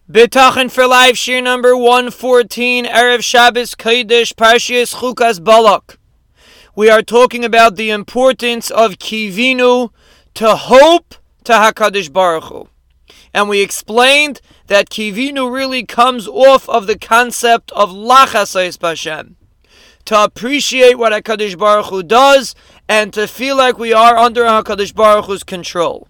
Bitachon for Life, Shir number 114, Erev Shabbos Kodesh, Parshas Chukas Balak. We are talking about the importance of kivinu, to hope to HaKadosh Baruch Hu. And we explained that kivinu really comes off of the concept of lachasais b'Hashem, to appreciate what HaKadosh Baruch Hu does and to feel like we are under HaKadosh Baruch Hu's control.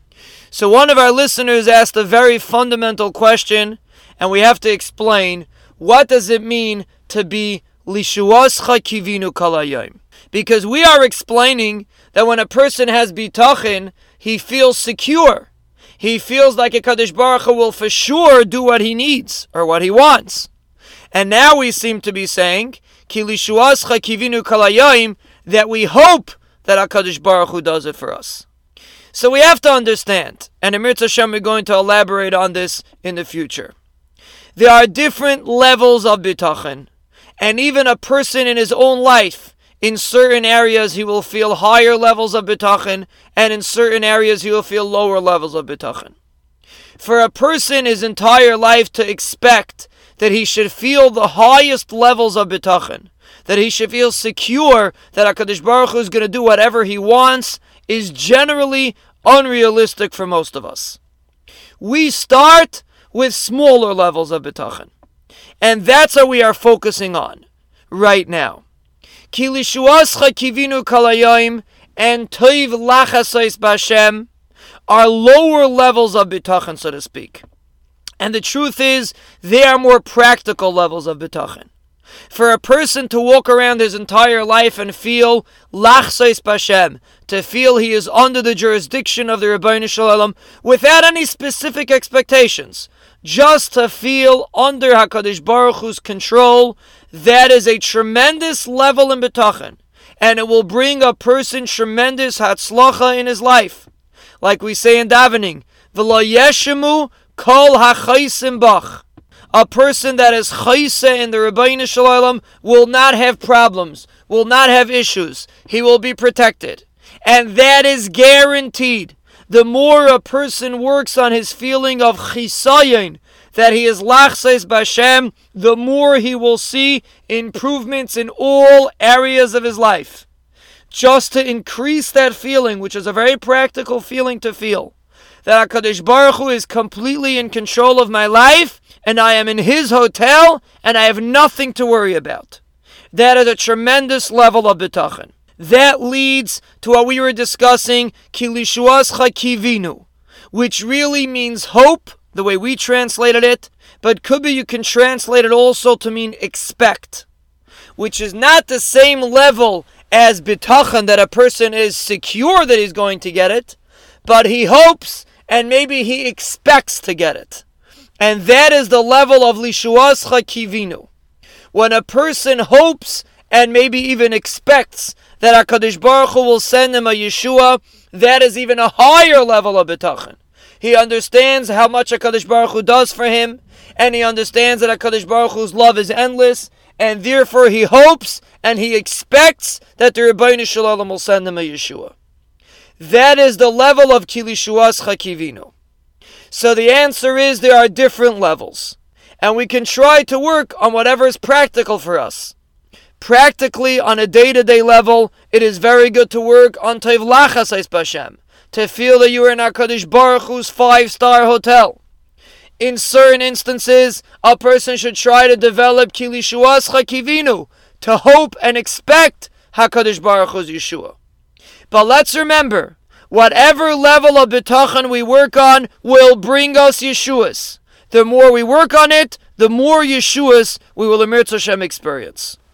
So one of our listeners asked a very fundamental question, and we have to explain, what does it mean to be lishuascha kivinu kol hayom? Because we are explaining that when a person has bitachon, he feels secure. He feels like HaKadosh Baruch Hu will for sure do what he needs or what he wants. And now we seem to be saying, ki lishuascha kivinu kol hayom, that we hope that HaKadosh Baruch Hu does it for us. So we have to understand, and in Mirza Hashem we're going to elaborate on this in the future. There are different levels of bitachon, and even a person in his own life, in certain areas he will feel higher levels of bitachon, and in certain areas he will feel lower levels of bitachon. For a person his entire life to expect that he should feel the highest levels of bitachon, that he should feel secure that HaKadosh Baruch Hu is going to do whatever he wants, is generally unrealistic for most of us. We start with smaller levels of bitachon, and that's what we are focusing on right now. Ki lishuascha kivinu kol hayom and toiv lachasais b'Hashem are lower levels of bitachon, so to speak. And the truth is, they are more practical levels of bitachon. For a person to walk around his entire life and feel lachsais b'Hashem, to feel he is under the jurisdiction of the Ribbono Shel Olam without any specific expectations, just to feel under HaKadosh Baruch Hu's control, that is a tremendous level in bitachon, and it will bring a person tremendous hatzlacha in his life. Like we say in davening, v'lo yeshemu kol hachaisim bach. A person that is chayse in the Ribbono Shel Olam will not have problems, will not have issues. He will be protected. And that is guaranteed. The more a person works on his feeling of chisayon, that he is lachsais b'Hashem, the more he will see improvements in all areas of his life. Just to increase that feeling, which is a very practical feeling to feel, that HaKadosh Baruch Hu is completely in control of my life, and I am in His hotel, and I have nothing to worry about. That is a tremendous level of bitachon. That leads to what we were discussing, ki lishuascha kivinu, which really means hope, the way we translated it, but could be you can translate it also to mean expect, which is not the same level as bitachon, that a person is secure that he's going to get it, but he hopes and maybe he expects to get it. And that is the level of lishuascha kivinu. When a person hopes and maybe even expects that HaKadosh Baruch Hu will send him a Yeshua, that is even a higher level of bitachon. He understands how much HaKadosh Baruch Hu does for him, and he understands that HaKadosh Baruch Hu's love is endless, and therefore he hopes and he expects that the Ribbono Shel Olam will send him a Yeshua. That is the level of ki lishuascha kivinu. So the answer is there are different levels, and we can try to work on whatever is practical for us. Practically, on a day-to-day level, it is very good to work on toiv lachasais b'Hashem, to feel that you are in HaKadosh Baruch Hu's 5-star hotel. In certain instances, a person should try to develop ki lishuascha kivinu, to hope and expect HaKadosh Baruch Hu's Yeshua. But let's remember, whatever level of bitachon we work on will bring us Yeshuas. The more we work on it, the more Yeshuas we will in Mirza Hashem experience.